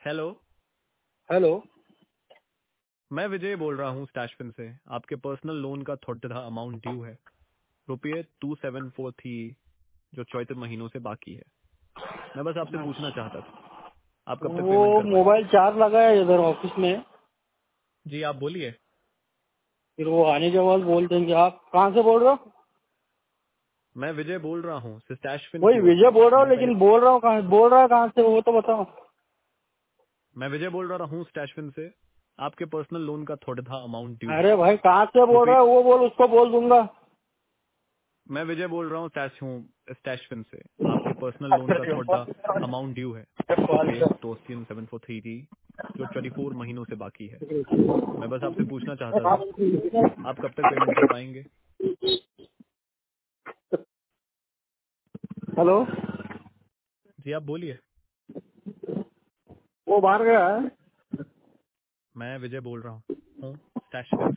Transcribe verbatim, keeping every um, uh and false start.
Hello. Hello. मैं विजय बोल रहा हूँ स्टैशफिन से। आपके पर्सनल लोन का थोड़ा अमाउंट ड्यू है, रुपये टू सेवन फोर थ्री, जो चौतीस महीनों से बाकी है। मैं बस आपसे पूछना चाहता था, आप कब तक पेमेंट वो कर पाएंगे? मोबाइल चार्ज लगा है इधर ऑफिस में। जी आप बोलिए। फिर वो आने के बाद बोल देंगे। आप कहाँ से बोल रहे हो? मैं विजय बोल रहा हूँ स्टैशफिन की वही ओर विजय से। बोल रहा हूँ, मैं पहले लेकिन बोल रहा हूँ कहाँ बोल रहा है कहाँ से वो तो बताओ। मैं विजय बोल रहा हूँ स्टैशफिन से। आपके पर्सनल लोन का थोड़ा अमाउंट ड्यू है, अरे भाई कहाँ से बोल रुपये रहा है वो बोल, उसको बोल दूंगा। मैं विजय बोल रहा हूँ स्टैश हूँ स्टैशफिन से। आपके पर्सनल लोन का थोड़ा अमाउंट ड्यू है, रुपये टू सेवन फोर थ्री, जो ट्वेंटी फोर महीनों से बाकी है। मैं बस आपसे पूछना चाहता था, आप कब तक पेमेंट कर पाएंगे? हेलो। जी आप बोलिए। वो बाहर गया है। मैं विजय बोल रहा हूँ स्टैशफिन